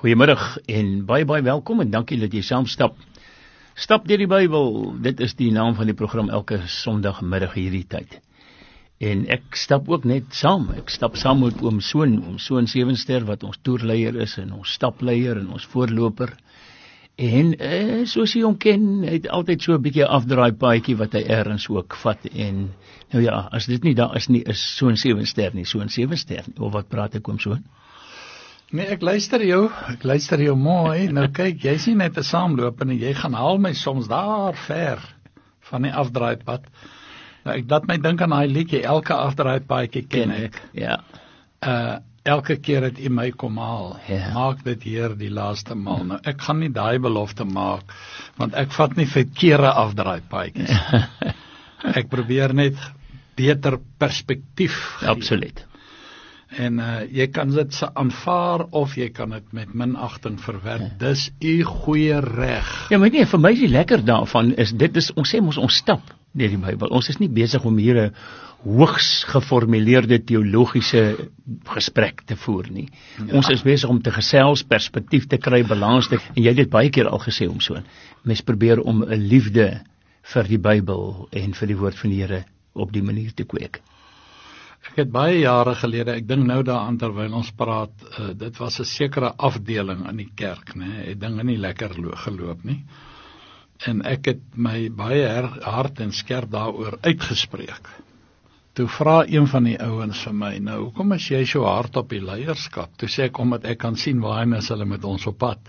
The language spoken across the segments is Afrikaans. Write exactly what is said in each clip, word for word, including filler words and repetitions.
Goeiemiddag en baie baie welkom en dankie dat jy saam stap. Stap deur die Bybel, dit is die naam van die program elke Sondagmiddag hierdie tyd. En ek stap ook net saam, ek stap saam met oom Soon, oom Soon Sewenster wat ons toerleier is en ons stapleier en ons voorloper. En eh, soos jy hom ken, hy het altyd so 'n bietjie afdraai paadjie wat hy ergens ook vat en nou ja, as dit nie daar is nie, is Soon Sewenster nie, Soon Sewenster nie, of wat praat ek oom Soon? Nee, ek luister jou, ek luister jou mooi, nou kyk, jy is nie net 'n saamloper en jy gaan haal my soms daar ver van die afdraaipad. Nou, ek laat my dink aan daai liedjie, elke afdraaipaadjie ken ek. Ja. Uh, elke keer het U my kom haal, ja. Maak dit Heer die laaste maal. Nou, ek gaan nie daai belofte maak, want ek vat nie verkeerde afdraaipaadjies. Ek probeer net beter perspektief gee. Absoluut. En uh, jy kan dit aanvaar of jy kan dit met minagting verwerp. Ja. Dis U goeie reg. Ja, maar nee, vir my is die lekker daarvan is dit is ons sê mos ons stap deur die Bybel. Ons is nie besig om hier 'n hoogs geformuleerde teologiese gesprek te voer nie. Ja. Ons is besig om te gesels, perspektief te kry, balans te en jy het dit baie keer al gesê om so. Mens probeer om 'n liefde vir die Bybel en vir die woord van die Here op die manier te kweek. Ek het baie jare gelede, ek dink nou daaraan terwyl ons praat, uh, dit was 'n sekere afdeling in die kerk, né? Het dinge nie lekker geloop nie. En ek het my baie hard en skerp daaroor uitgespreek. Toe vra een van die ouens vir my, nou, hoekom is jy so hard op die leierskap? Toe sê ek, omdat ek kan sien waarheen is hulle met ons op pad.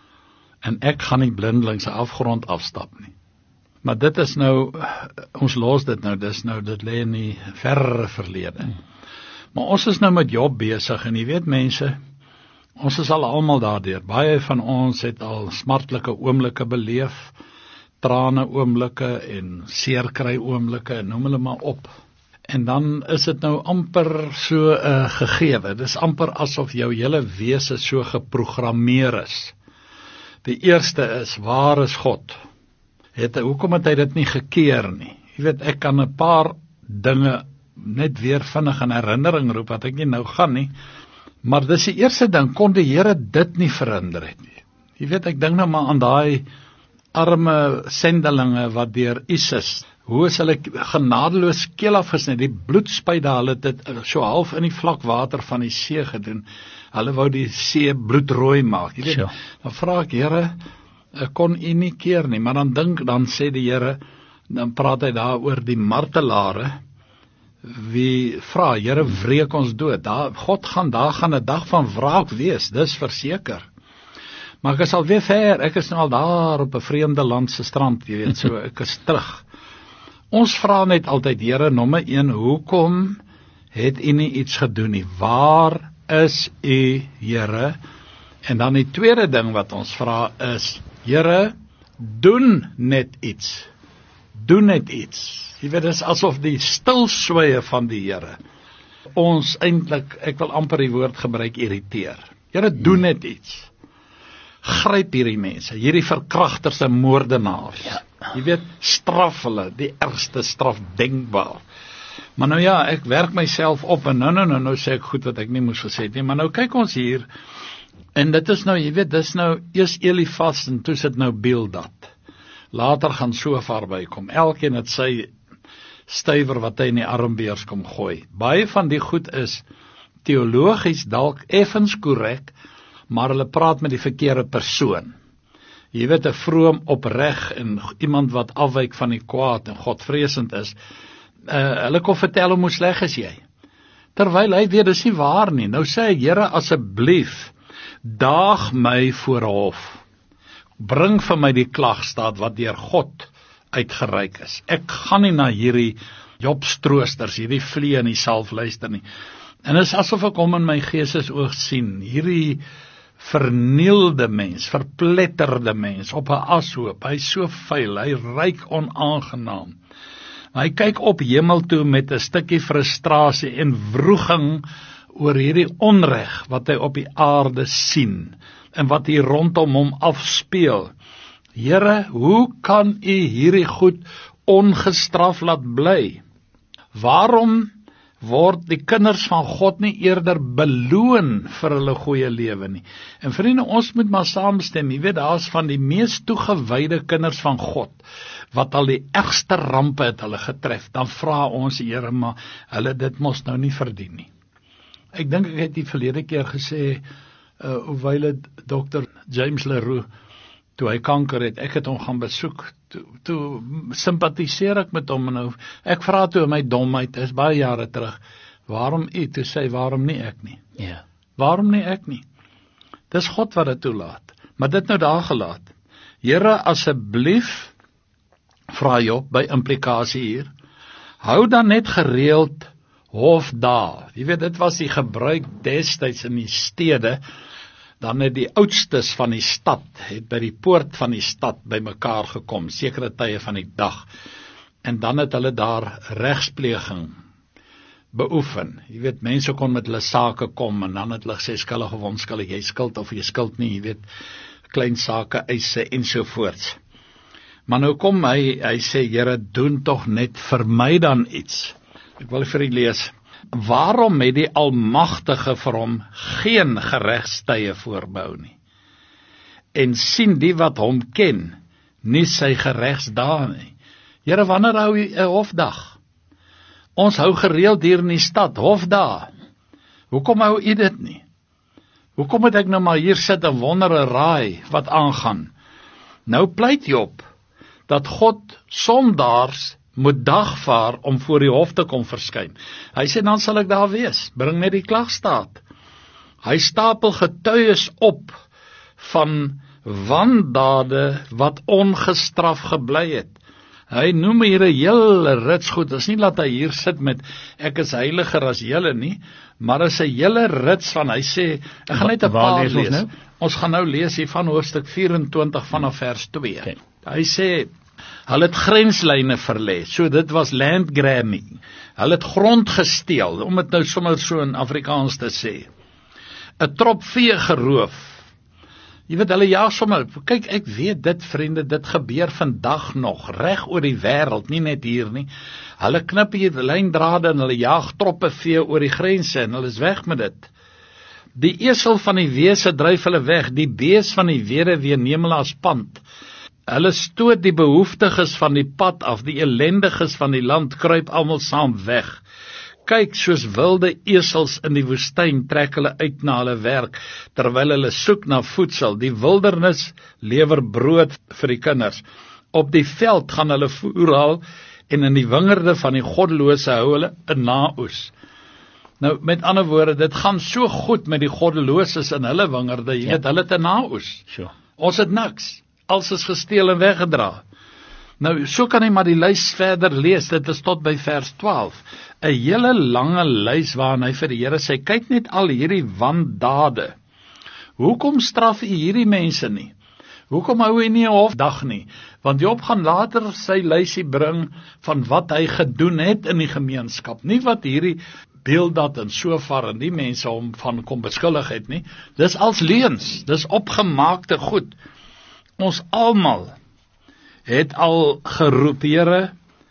En ek gaan nie blindelings 'n afgrond afstap nie. Maar dit is nou, ons los dit nou, dis nou, dit lê in die verre verlede. Hmm. Maar ons is nou met Job besig, en jy weet mense, ons is al almal daardeur. Baie van ons het al smartlike oomblikke beleef, trane oomblikke en seerkry oomblikke, noem hulle maar op. En dan is dit nou amper so 'n uh, gegewe, dis amper asof jou hele wese so geprogrammeer is. Die eerste is, waar is God? Het, hoekom het hy dit nie gekeer nie? Jy weet, ek kan 'n paar dinge net weer vinnig in herinnering roep, wat ek nie nou gaan nie, maar dis die eerste ding, kon die Here dit nie verhinder het nie. Jy weet, ek dink nou maar aan daai arme sendelinge wat deur ISIS, hoe is hulle genadeloos keel afgesny, die bloedspuit, hulle dit so half in die vlakwater van die see gedoen, hulle wou die see bloedrooi maak, jy weet, sure. Dan vra ek, Here, kon U nie keer nie, maar dan dink, dan sê die Here, dan praat hy daar oor die martelare, wie vra, Here, wreek ons dood, daar, God gaan, daar gaan 'n dag van wraak wees, dis verseker. Maar ek is al weer ver, ek is nou al daar op 'n vreemde land se strand, jy weet, so ek is terug. Ons vra net altyd, Here, nommer een, hoekom het U nie iets gedoen nie? Waar is U, Here? En dan die tweede ding wat ons vra is, Here, doen net iets. Doen net iets. Jy weet, dit is asof die stilswye van die Here ons eintlik, ek wil amper die woord gebruik, irriteer. Here, doen net iets. Gryp hierdie mense, hierdie verkragters en moordenaars. Ja. Jy weet, straf hulle, die ergste straf denkbaar. Maar nou ja, ek werk myself op en nou, nou, nou, nou sê ek goed wat ek nie moes gesê het nie, maar nou kyk ons hier, en dit is nou, jy weet, dit is nou eers Elifas en toe sit nou Bildad. Later gaan Sofar bykom, elkeen het sy stywer wat hy in die armbeers kom gooi. Baie van die goed is teologies dalk effens korrek, maar hulle praat met die verkeerde persoon. Jy weet, 'n vroom opreg en iemand wat afwyk van die kwaad en godvreesend is, uh, hulle kon vertel hoe sleg is jy. Terwyl hy weet, dis nie waar nie. Nou sê hy, Here, asseblief, daag my voor hof. Bring vir my die klagstaat wat deur God uitgereik is. Ek gaan nie na hierdie Jobstroosters, hierdie vlee in die salf luister nie. En dit is asof ek hom in my geestesoog sien, hierdie vernielde mens, verpletterde mens, op 'n ashoop, hy is so vuil, hy ruik onaangenaam. Hy kyk op hemel toe met 'n stukkie frustrasie en wroging oor hierdie onreg wat hy op die aarde sien, en wat hier rondom hom afspeel. Here, hoe kan U hierdie goed ongestraf laat bly? Waarom word die kinders van God nie eerder beloon vir hulle goeie lewe nie. En vriende, ons moet maar saamstem, jy weet, daar is van die mees toegewyde kinders van God, wat al die ergste rampe het hulle getref, dan vra ons, Here, maar hulle dit mos nou nie verdien nie. Ek dink ek het die verlede keer gesê, uh, hoewel dokter James Leroux, toe hy kanker het, ek het hom gaan besoek, toe, toe sympathiseer ek met hom, nou, ek vra toe my domheid, is baie jare terug, waarom u, toe sê, waarom nie ek nie? Ja. Yeah. Waarom nie ek nie? Dis God wat dit toelaat, maar dit nou daar gelaat. Here, asseblief, vra Job by implikasie hier, hou dan net gereeld hofdae. Jy weet, dit was die gebruik destyds in die stede, dan het die oudstes van die stad, het by die poort van die stad by mekaar gekom, sekere tye van die dag, en dan het hulle daar regspleging beoefen. Jy weet, mense kon met hulle sake kom, en dan het hulle gesê, skuldig of onskuldig, jy skuld of jy skuld nie, jy weet, klein sake, eise, ensovoorts. Maar nou kom hy, hy sê, Here, doen tog net vir my dan iets. Ek wil vir u lees. Waarom het die Almagtige vir hom geen geregstye voorbehou nie? En sien die wat hom ken, nie sy geregsdae nie. Here, wanneer hou u 'n hofdag? Ons hou gereeld hier in die stad, hofdae. Hoekom hou u dit nie? Hoekom moet ek nou maar hier sit en wonder en raai wat aangaan? Nou pleit Job dat God sondaars moet dagvaar om voor die hof te kom verskyn. Hy sê, dan sal ek daar wees, bring net die klagstaat. Hy stapel getuies op van wandade wat ongestraf gebly het. Hy noem hier 'n hele rits goed, dit is nie dat hy hier sit met, ek is heiliger as julle nie, maar is 'n hele rits van, hy sê, ek gaan net 'n paar lees. Ons, nou? ons gaan nou lees hier van hoofstuk vyf-en-twintig vanaf vers twee. Okay. Hy sê, hulle het grenslyne verlê, so dit was land grabbing. Hulle het grond gesteel, om dit nou sommer so in Afrikaans te sê. 'n Trop vee geroof. Jy weet, hulle jaag sommer, kyk, ek weet dit, vriende, dit gebeur vandag nog, reg oor die wêreld, nie net hier nie. Hulle knip hier lyndrade en hulle jaag troppe vee oor die grense en hulle is weg met dit. Die esel van die wese dryf hulle weg, die bees van die weduwee neem hulle as pand. Hulle stoot die behoeftiges van die pad af, die ellendiges van die land kruip almal saam weg. Kyk, soos wilde esels in die woestyn trek hulle uit na hulle werk, terwyl hulle soek na voedsel. Die wildernis lewer brood vir die kinders. Op die veld gaan hulle voer haal, en in die wingerde van die goddelose hou hulle 'n naoes. Nou, met ander woorde, dit gaan so goed met die goddeloses in hulle wingerde, jy weet, ja. Hulle het 'n naoes. Sure. Ons het niks. Alles is gesteel en weggedra. Nou, so kan jy maar die lys verder lees, dit is tot by vers twaalf. 'n Hele lange lys waarin hy vir die Here sê, kyk net al hierdie wandade. Hoekom straf u hierdie mense nie? Hoekom hou hy nie 'n hofdag nie? Want Job gaan later sy lysie bring van wat hy gedoen het in die gemeenskap, nie wat hierdie Bildad en Sofar en die mense hom van kom beskuldig het nie. Dis als leuns, dis opgemaakte goed. Ons almal het al geroep, Here,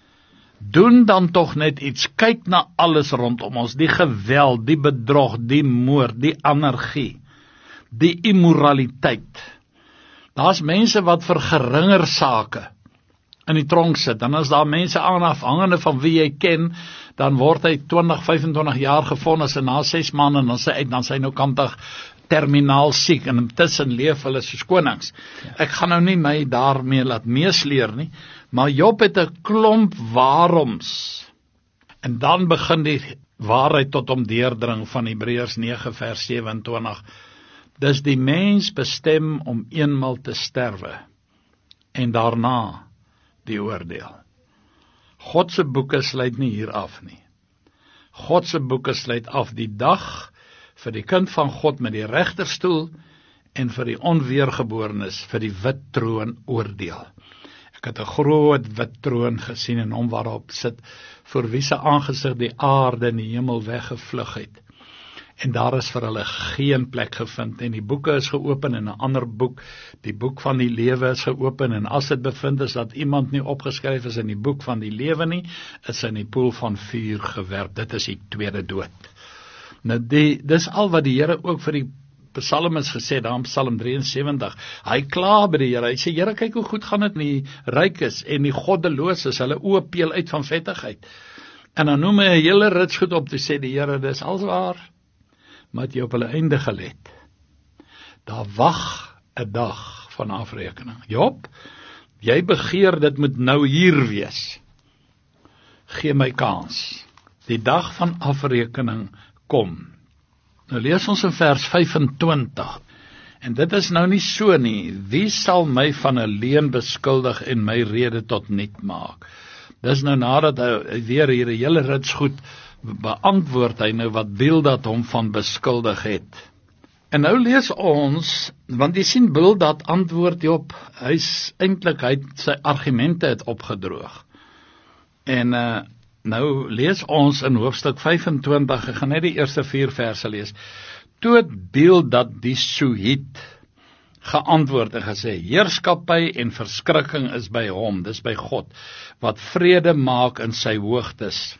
doen dan tog net iets, kyk na alles rondom ons, die geweld, die bedrog, die moord, die anargie, die immoraliteit. Daar's mense wat vir geringer sake in die tronk sit, dan as daar mense aan afhangende van wie jy ken, dan word hy twintig, vyfentwintig jaar gevonnis en na ses maande dan sy uit, dan sy nou kantig terminaal siek, en intussen leef hulle soos konings. Ek gaan nou nie my daarmee laat meesleer nie, maar Job het 'n klomp waaroms, en dan begin die waarheid tot hom deurdring van Hebreërs nege vers sewe-en-twintig. Dis die mens bestem om eenmal te sterwe, en daarna die oordeel. God se boeke sluit nie hier af nie. God se boeke sluit af die dag vir die kind van God met die regterstoel en vir die onweergeborenes vir die wit troon oordeel. Ek het 'n groot wit troon gesien en hom waarop sit, voor wie se aangesig die aarde en die hemel weggevlug het. En daar is vir hulle geen plek gevind, en die boeke is geopen, en 'n ander boek, die boek van die lewe is geopen, en as dit bevind is dat iemand nie opgeskryf is in die boek van die lewe nie, is hy in die poel van vuur gewerp. Dit is die tweede dood. Nou, die, dis al wat die Here ook vir die Psalmis gesê, daar in Psalm drieënsewentig, hy kla by die Here, hy sê, Here, kyk hoe goed gaan dit met die rykes en die goddeloses, hulle oë peel uit van vettigheid. En dan noem hy 'n hele rits goed op, te sê die Here, dis alswaar, maar het jy op hulle einde gelet. Daar wag 'n dag van afrekening. Job, jy begeer dit moet nou hier wees. Gee my kans. Die dag van afrekening kom. Nou lees ons in vers vyfentwintig. En dit is nou nie so nie. Wie sal my van 'n leuen beskuldig en my rede tot niet maak? Dis nou nadat hy weer hier 'n hele rits goed beantwoord hy nou wat Bildad hom van beskuldig het. En nou lees ons, want jy sien Bildad antwoord Job, hy's eintlik hy het sy argumente het opgedroog. En uh, nou lees ons in hoofstuk vyfentwintig, ek gaan net die eerste vier verse lees. Toe het Bildad die Suhit geantwoord en gesê, heerskappy en verskrikking is by hom, dis by God, wat vrede maak in sy hoogtes.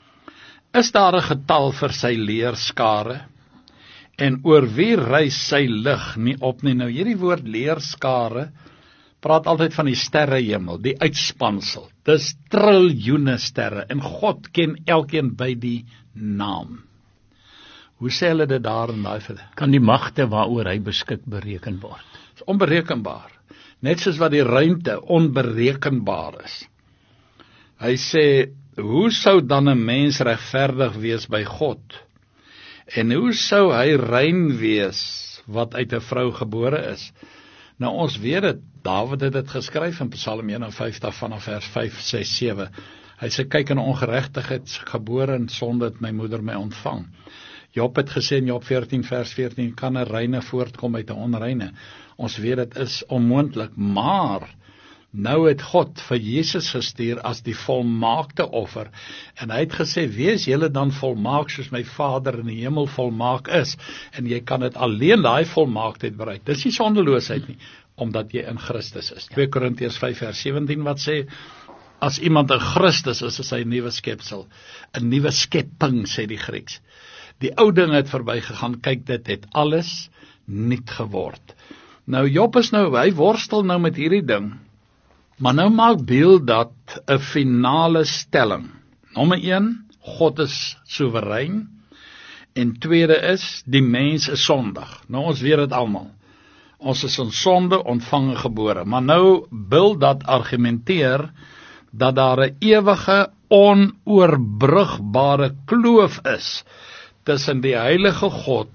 Is daar 'n getal vir sy leerskare? En oor wie reis sy lig nie op nie? Nou hierdie woord leerskare praat altyd van die sterrehemel, die uitspansel. Dis triljoene sterre en God ken elkeen by die naam. Hoe sê hulle dit daar in daai vir? Kan die magte waaroor hy beskik bereken word? Dit is onberekenbaar. Net soos wat die ruimte onberekenbaar is. Hy sê, hoe sou dan 'n mens regverdig wees by God? En hoe sou hy rein wees wat uit 'n vrou gebore is? Nou ons weet dit, Dawid het dit geskryf in Psalm eenenvyftig vanaf vers vyf, ses, sewe. Hy sê, kyk, in ongeregtigheid gebore en sonde het my moeder my ontvang. Job het gesê in Job veertien vers veertien, kan 'n reine voortkom uit 'n onreine. Ons weet dit is onmoontlik, maar nou het God vir Jesus gestuur as die volmaakte offer, en hy het gesê, wees julle dan volmaak soos my Vader in die hemel volmaak is, en jy kan dit alleen daai volmaaktheid bereik. Dis nie sondeloosheid nie, omdat jy in Christus is. twee Korintiërs vyf vers sewentien wat sê, as iemand in Christus is, is hy 'n nuwe skepsel, 'n nuwe skepping, sê die Grieks. Die ou ding het verbygegaan, kyk, dit het alles nuut geword. Nou Job is nou, hy worstel nou met hierdie ding, maar nou maak Bildad 'n finale stelling. Nommer een, God is soewerein, en tweede is, die mens is sondig. Nou ons weet dit almal. Ons is in sonde ontvange gebore, maar nou Bildad argumenteer dat daar 'n ewige, onoorbrugbare kloof is tussen die heilige God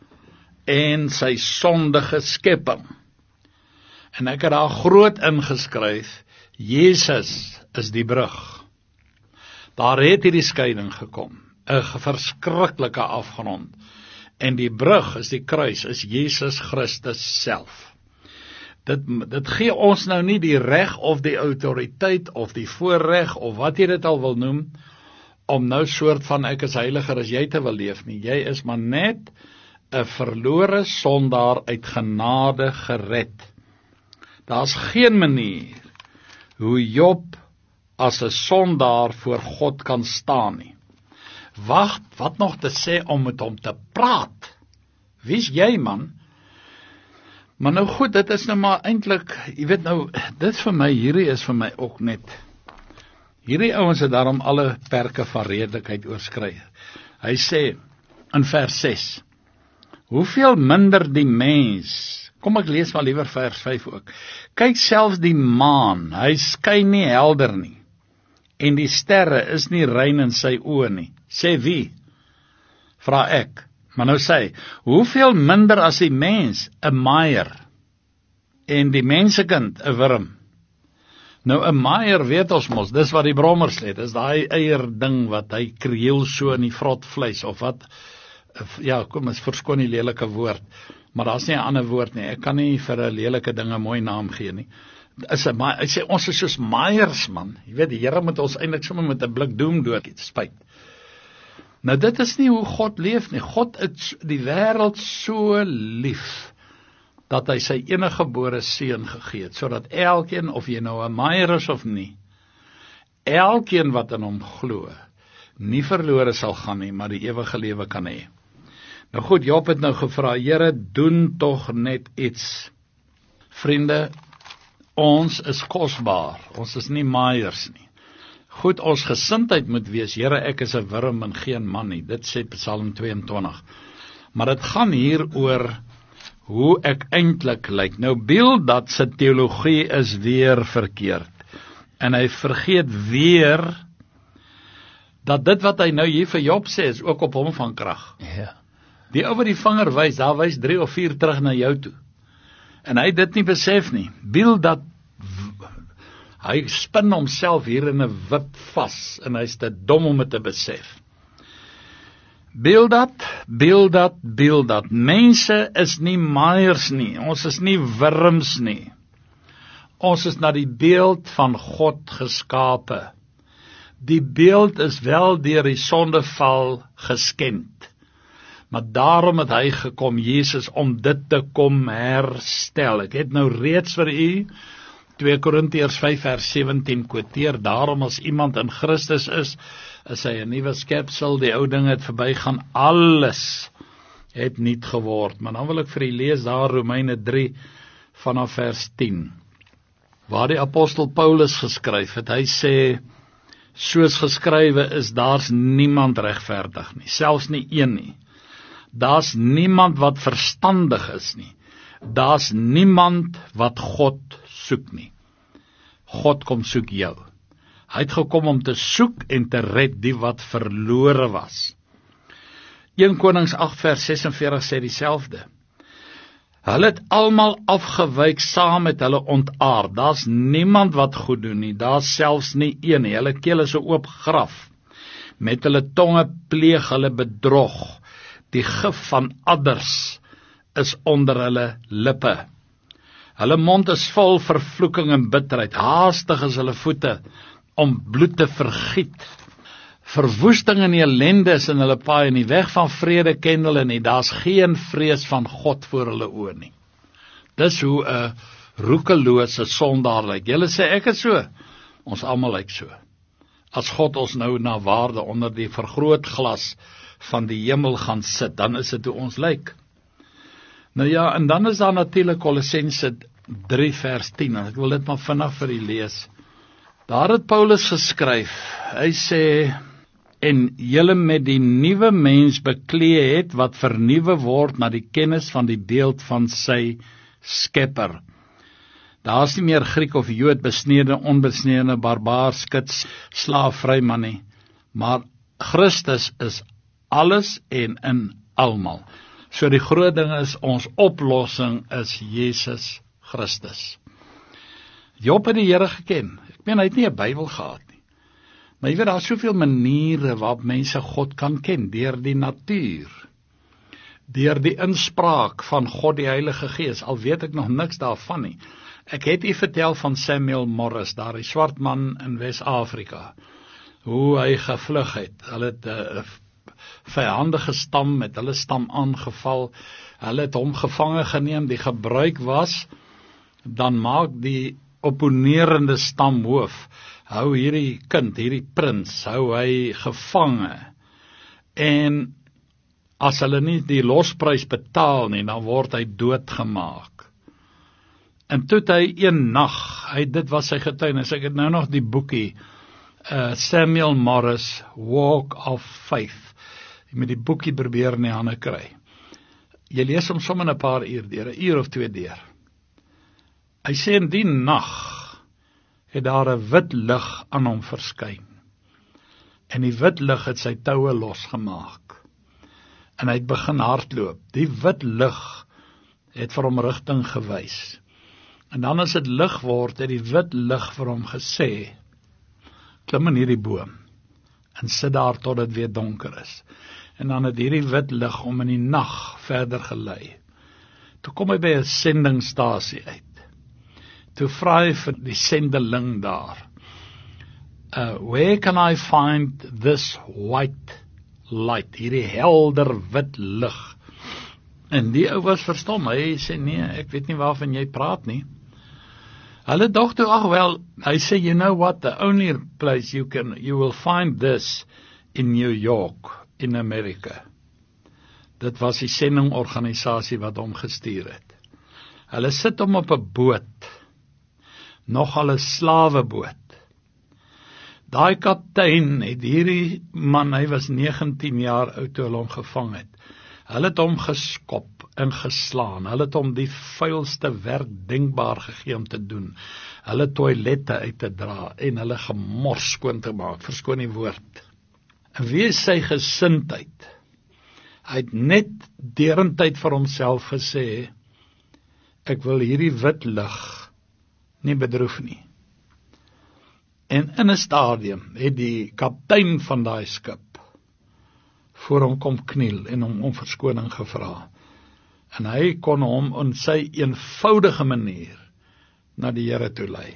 en sy sondige skepping. En ek het daar groot ingeskryf, Jesus is die brug. Daar het hierdie skeiding gekom, 'n verskriklike afgrond. En die brug is die kruis, is Jesus Christus self. Dit, dit gee ons nou nie die reg of die autoriteit of die voorreg of wat jy dit al wil noem, om nou soort van ek is heiliger as jy te wil leef nie. Jy is maar net 'n verlore sondaar uit genade gered. Daar's geen manier hoe Job as 'n sondaar voor God kan staan nie. Wag, wat nog te sê om met hom te praat? Wie's jy, man? Maar nou goed, dit is nou maar eintlik, jy weet nou, dit vir my, hierdie is vir my ook net, hierdie ouens het daarom alle perke van redelikheid oorskry. Hy sê, in vers ses, hoeveel minder die mens, kom ek lees maar liewer vers vyf ook, kyk selfs die maan, hy skyn nie helder nie, en die sterre is nie rein in sy oë nie. Sê wie? Vra ek. Maar nou sê, hoeveel minder as die mens, 'n maaier, en die mensekind, 'n wurm. Nou 'n maaier weet ons mos, dis wat die brommers het, is daai eier ding wat hy kreel so in die vrot vleis, of wat, ja, kom, is verskoon die lelike woord, maar daar's nie 'n ander woord nie, ek kan nie vir 'n lelike ding 'n mooi naam gee nie. Is 'n maaier, hy sê, ons is soos maaiers, man, jy weet, die Here moet ons eintlik sommer met 'n blik doem dood, spyt. Nou dit is nie hoe God leef nie. God het die wêreld so lief, dat hy sy enige gebore seun gegee het, sodat elkeen, of jy nou 'n maier is of nie, elkeen wat in hom glo, nie verlore sal gaan nie, maar die ewige lewe kan hê. Nou goed, Job het nou gevra, Here, doen tog net iets. Vriende, ons is kosbaar, ons is nie maaiers nie. Goed, ons gesindheid moet wees, Here, ek is 'n wurm en geen man nie, dit sê Psalm tweeëntwintig. Maar dit gaan hier oor hoe ek eintlik lyk. Nou, Bildad se teologie is weer verkeerd. En hy vergeet weer dat dit wat hy nou hier vir Job sê, is ook op hom van krag. Ja. Die ou wat die vinger wys, daar wys drie of vier terug na jou toe. En hy het dit nie besef nie. Bildad, hy spin homself hier in 'n wip vas, en hy's te dom om dit te besef. Bildad, Bildad, Bildad. Mense is nie maaiers nie, ons is nie wurms nie. Ons is na die beeld van God geskape. Die beeld is wel deur die sondeval geskend. Maar daarom het hy gekom, Jesus, om dit te kom herstel. Ek het nou reeds vir u twee Korintiërs vyf vers sewentien quoteer, daarom as iemand in Christus is, is hy 'n nuwe skepsel, die ou dinge het verbygaan, alles het nuut geword. Maar dan wil ek vir u lees daar Romeine drie vanaf vers tien. Waar die apostel Paulus geskryf het, hy sê, soos geskrywe is, daar's niemand regverdig nie, selfs nie een nie. Daar's niemand wat verstandig is nie. Daar's niemand wat God soek nie. God kom soek jou. Hy het gekom om te soek en te red die wat verlore was. Eerste Konings agt vers sesenveertig sê dieselfde. Hulle het almal afgewyk, saam met hulle ontaard. Daar's niemand wat goed doen nie, daar's selfs nie een nie. Hulle keel is 'n oop graf. Met hulle tonge pleeg hulle bedrog. Die gif van adders is onder hulle lippe. Hulle mond is vol vervloeking en bitterheid. Haastig is hulle voete om bloed te vergiet. Verwoesting en ellende is in hulle paai, en die weg van vrede ken hulle nie. Daar's geen vrees van God voor hulle oë nie. Dis hoe 'n roekelose sondaar lyk. Julle sê ek is so. Ons almal lyk so. As God ons nou na waarde onder die vergrootglas van die hemel gaan sit, dan is dit hoe ons lyk. Nou ja, en dan is daar natuurlik Kolossense drie vers tien, en ek wil dit maar vinnig vir u lees. Daar het Paulus geskryf, hy sê, en julle met die nuwe mens beklee het, wat vernuwe word na die kennis van die beeld van sy skepper. Daar is nie meer Griek of Jood, besnede, onbesnede, barbaar, skits, slaaf, vryman nie, maar Christus is alles en in almal. So die groot ding is, ons oplossing is Jesus Christus. Job het die Here geken. Ek meen, hy het nie 'n Bybel gehad nie. Maar jy weet, daar is soveel maniere waarop mense God kan ken, deur die natuur, deur die inspraak van God die Heilige Gees, al weet ek nog niks daarvan nie. Ek het u vertel van Samuel Morris, daar die swart man in Wes-Afrika, hoe hy gevlug het. Hulle het 'n uh, vyandige stam met hulle stam aangeval, hulle het hom gevange geneem, die gebruik was, dan maak die opponerende stamhoof, hou hierdie kind, hierdie prins, hou hy gevange, en as hulle nie die losprys betaal nie, dan word hy doodgemaak. En toe het hy een nag, hy, dit was sy getuienis, ek het nou nog die boekie, uh, Samuel Morris, Walk of Faith, jy moet die boekie probeer in die hande kry. Jy lees hom sommer 'n paar uur deur, 'n uur of twee deur. Hy sê in die nag het daar 'n wit lig aan hom verskyn. En die wit lig het sy toue losgemaak. En hy het begin hardloop. Die wit lig het vir hom rigting gewys. En dan as dit lig word, het die wit lig vir hom gesê, klim in hierdie boom en sit daar tot dit weer donker is. En dan het hierdie wit lig om in die nag verder gelei. Toe kom hy by 'n sendingstasie uit. Toe vra hy vir die sendeling daar, uh, where can I find this white light, hierdie helder wit lig. En die ou was verstom, hy sê, nee, ek weet nie waarvan jy praat nie. Hulle dog toe, ag wel, hy sê, you know what, the only place you can, you will find this in New York, in America. Dit was die sendingorganisasie wat hom gestuur het. Hulle sit hom op 'n boot, nogal 'n slaweboot. Daai kaptein het hierdie man, hy was negentien jaar oud toe hulle hom gevang het. Hulle het hom geskop en geslaan. Hulle het hom die vuilste werk denkbaar gegee om te doen. Hulle toilette uit te dra en hulle gemors skoon te maak, verskoon die woord. En wie is sy gesindheid? Hy het net derentyd vir homself gesê, ek wil hierdie wit lig nie bedroef nie. En in 'n stadium het die kaptein van daai skip voor hom kom kniel en hom om verskoning gevra. En hy kon hom in sy eenvoudige manier na die Here toe lei.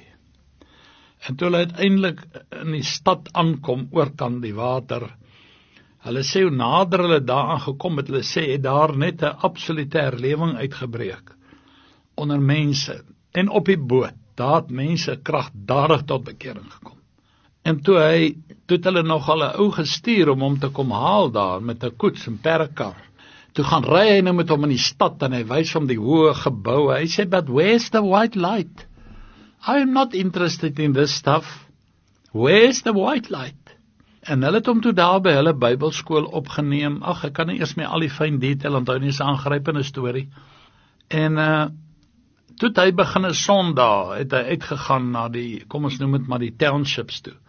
En toe hulle uiteindelik in die stad aankom, oorkant die water, hulle sê hoe nader hulle daaraan gekom het, hulle sê het daar net 'n absolute herlewing uitgebreek onder mense. En op die boot, daar het mense kragtadig tot bekering gekom. En toe hy, toe het hulle nog al 'n ou gestuur om hom te kom haal daar met 'n koets en perkar. Toe gaan ry hy nou met hom in die stad en hy wys hom die hoë geboue. Hy sê, but where's the white light? I am not interested in this stuff. Where's the white light? En hulle het hom toe daar by hulle Bybelskool opgeneem. Ag, ek kan nie eers meer al die fyn detail onthou nie, 'n aangrypende storie. En uh toe het hy begin 'n Sondag, het hy uitgegaan na die, kom ons noem dit maar die townships toe.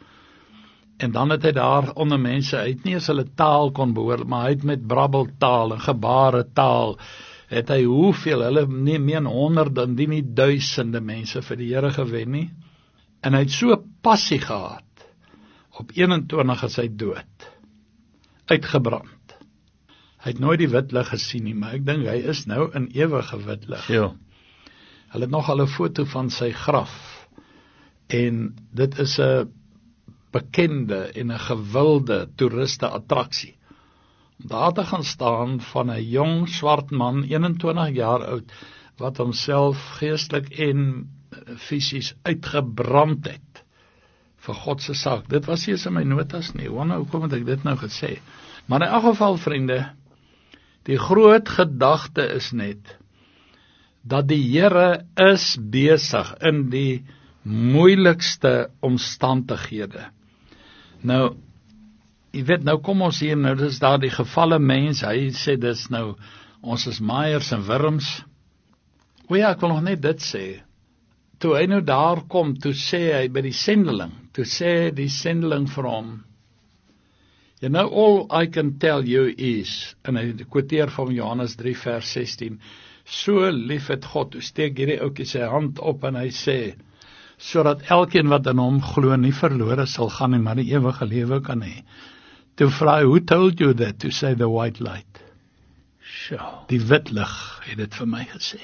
En dan het hy daar onder mense, hy het nie eens hulle taal kon behoor, maar hy het met brabbeltaal en gebaretaal, het hy hoeveel, hulle nie meer honderde, indien nie duisende mense vir die Here gewen nie. En hy het so passie gehad, op eenentwintig is hy dood, uitgebrand. Hy het nooit die wit lig gesien nie, maar ek dink hy is nou in ewige wit lig. Ja. Hulle het nog al 'n foto van sy graf, en dit is 'n bekende en 'n gewilde toeriste attraksie. Om daar te gaan staan van 'n jong swart man, eenentwintig jaar oud, wat homself geestelik en fisies uitgebrand het vir God se saak. Dit was nie eens in my notas nie. Wonder hoekom het ek dit nou gesê? Maar in elk geval, vriende, die groot gedagte is net dat die Here is besig in die moeilikste omstandighede. Nou, jy weet, nou kom ons hier, nou dis daar die gevalle mens, hy sê dis nou, ons is maaiers en wurms. O ja, ek wil nog net dit sê, toe hy nou daar kom, toe sê hy by die sendeling, toe sê die sendeling vir hom, you know, all I can tell you is, en hy quoteer van Johannes drie vers sestien, so lief het God, toe steek hierdie ouetjie sy hand op en hy sê, sodat elkeen wat in hom glo nie verlore sal gaan nie, maar die ewige lewe kan hê. Toe vra hy, who told you that? To say the white light. Sjoe. Die wit lig het dit vir my gesê.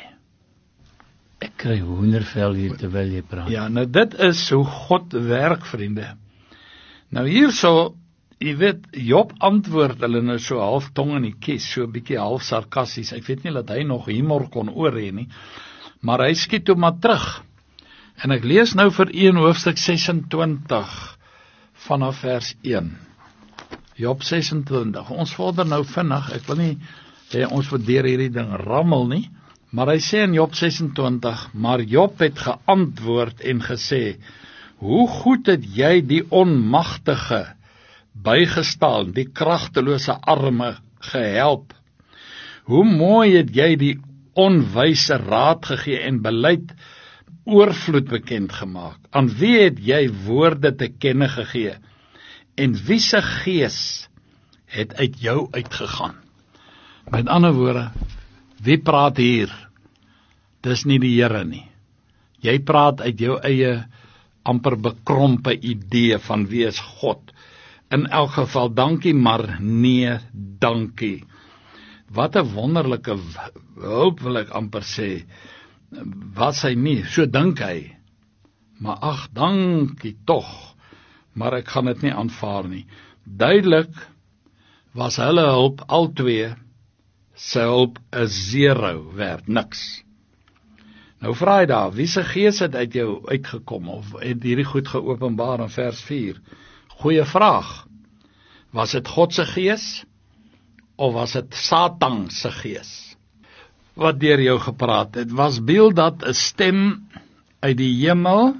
Ek kry hoendervel hier terwyl jy praat. Ja, nou dit is hoe God werk, vriende. Nou hierso, jy weet, Job antwoord hulle nou so half tong in die kies, so 'n bietjie half sarkasties. Ek weet nie dat hy nog humor kon oor hê nie, maar hy skiet toe maar terug. En ek lees nou vir u in hoofstuk sesentwintig vanaf vers een. Job sesentwintig. Ons vorder nou vinnig. Ek wil nie hê ons moet deur hierdie ding rammel nie, maar hy sê in Job sesentwintig, maar Job het geantwoord en gesê, hoe goed het jy die onmagtige bygestaan, die kragtelose arme gehelp. Hoe mooi het jy die onwyse raad gegee en beleid oorvloed bekend gemaak. Aan wie het jy woorde te kenne gegee? En wie se gees het uit jou uitgegaan? Met ander woorde, wie praat hier? Dis nie die Here nie. Jy praat uit jou eie amper bekrompe idee van wie is God. In elk geval, dankie, maar nee, dankie. Wat 'n wonderlike hulp wil ek amper sê. Was hy nie, so dink hy. Maar ag, dankie tog. Maar ek gaan dit nie aanvaar nie. Duidelik was hulle hulp albei se hulp 'n zero werd, niks. Nou vra hy daar, wie se gees het uit jou uitgekom, of het hierdie goed geopenbaar in vers vier? Goeie vraag. Was dit God se gees, of was dit Satan se gees, wat deur jou gepraat het? Was Bildad 'n stem uit die hemel,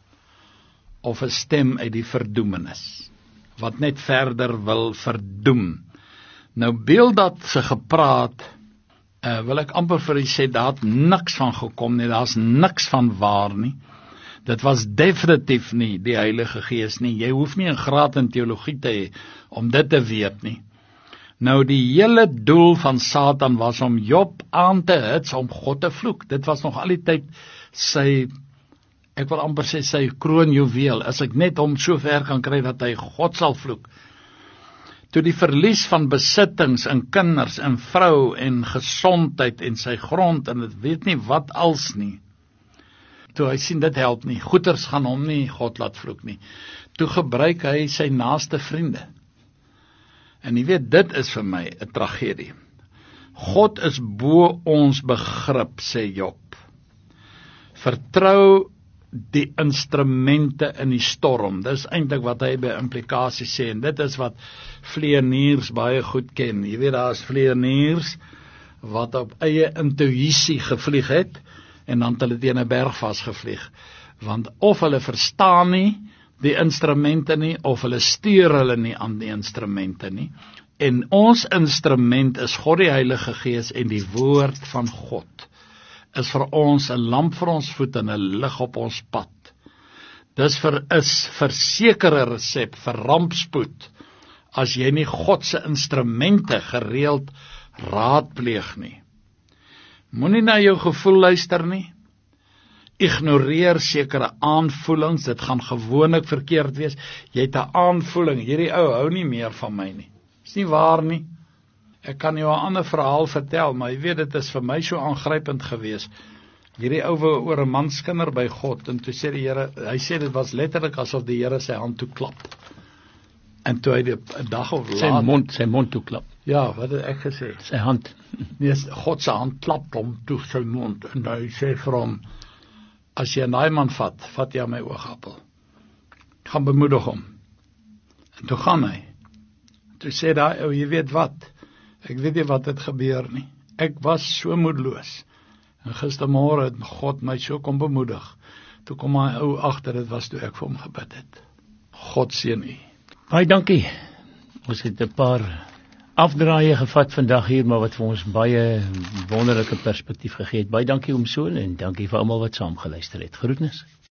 of 'n stem uit die verdoemenis, wat net verder wil verdoem? Nou Bildad se gepraat, uh, wil ek amper vir u sê, daar het niks van gekom nie, daar's niks van waar nie. Dit was definitief nie die Heilige Gees nie. Jy hoef nie 'n graad in teologie te hê om dit te weet nie. Nou die hele doel van Satan was om Job aan te hits om God te vloek. Dit was nog al die tyd sy, ek wil amper sê sy kroonjuweel, as ek net hom so ver kan kry dat hy God sal vloek. Toe die verlies van besittings en kinders en vrou en gesondheid en sy grond en dit weet nie wat als nie. Toe hy sien dit help nie, goeders gaan hom nie God laat vloek nie. Toe gebruik hy sy naaste vriende. En jy weet, dit is vir my 'n tragedie. God is bo ons begrip, sê Job. Vertrou die instrumente in die storm. Dis eintlik wat hy by implikasie sê, en dit is wat vleeniers baie goed ken. Jy weet, daar is vleeniers wat op eie intuïsie gevlieg het, en dan het hulle teen 'n berg vasgevlieg. Want of hulle verstaan nie die instrumente nie, of hulle stuur hulle nie aan die instrumente nie. En ons instrument is God die Heilige Gees, en die woord van God is vir ons 'n lamp vir ons voet en 'n lig op ons pad. Dis vir is versekerde resep vir rampspoed, as jy nie God se instrumente gereeld raadpleeg nie. Moenie na jou gevoel luister nie. Ignoreer sekere aanvoelings, dit gaan gewoonlik verkeerd wees. Jy het 'n aanvoeling, hierdie ou hou nie meer van my nie. Is nie waar nie. Ek kan jou 'n ander verhaal vertel, maar jy weet, dit is vir my so aangrypend gewees. Hierdie ou wou oor 'n manskinder by God, en toe sê die Here, hy sê dit was letterlik asof die Here sy hand toe klap. En toe hy die 'n dag of later, sy mond, sy mond toe klap. Ja, wat het ek gesê? Sy hand. Nee, God se hand klap hom toe sy mond, en hy sê vir hom, as jy 'n daai man vat, vat jy aan my oogappel. Gaan bemoedig hom. En toe gaan hy. Toe sê daai ou, jy weet wat, ek weet nie wat het gebeur nie. Ek was so moedeloos. En gistermôre het God my so kom bemoedig. Toe kom my ou agter, dit was toe ek vir hom gebid het. God seën u. Baie dankie. Ons het 'n paar afdraaie gevat vandag hier, maar wat vir ons baie wonderlike perspektief gegee het. Baie dankie oom Soel, en dankie vir almal wat saam geluister het. Groetnis.